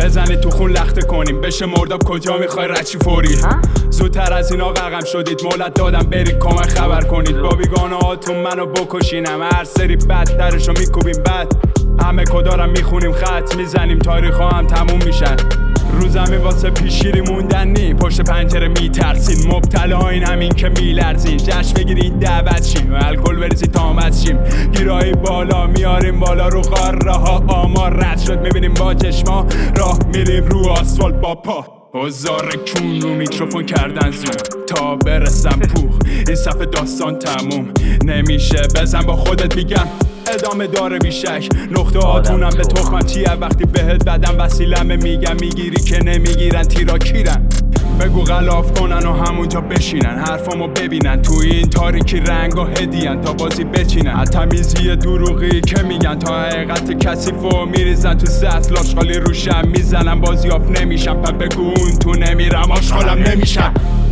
بزنید تو خون لخته کنیم بشه مرداب کجا میخوای رچی فوری زودتر از اینا غرقم شدید مولد دادم برید کمک خبر کنید با بیگانه هاتون منو بکشینم هر سری بدترشو میکوبیم بد همه کدارم میخونیم خط میزنیم تاریخ هم تموم میشن رو زمین واسه پیشگیری موندن نی پشت پنجره میترسین مبتلا این همین که میلرزین جشن بگیرین دعوت شیم الکل بریزی تامت شیم گیرایی بالا میاریم بالا رو قاره ها آمار رد شد میبینیم با چشما راه میریم رو آسفالت با پا هزار کون رو میکروفون کردن زوم تا برسم پوخ این صفحه داستان تموم نمیشه بزن با خودت میگم ادامه داره بیشک نقطه هاتونم به تخمم چیه وقتی بهت بدم وسیلمه میگم میگیری که نمیگیرن تیرا کیرن بگو غلاف کنن و همونجا بشینن حرفامو ببینن توی این تاریکی رنگ و هدیان تا بازی بچینن از تمیزی دروغی که میگن تا حقیقت کثیفو میریزن تو سطل آشغالی روشم میزنم بازیاف نمیشم پس بگو اون تو نمیرم آشغالم نمیشم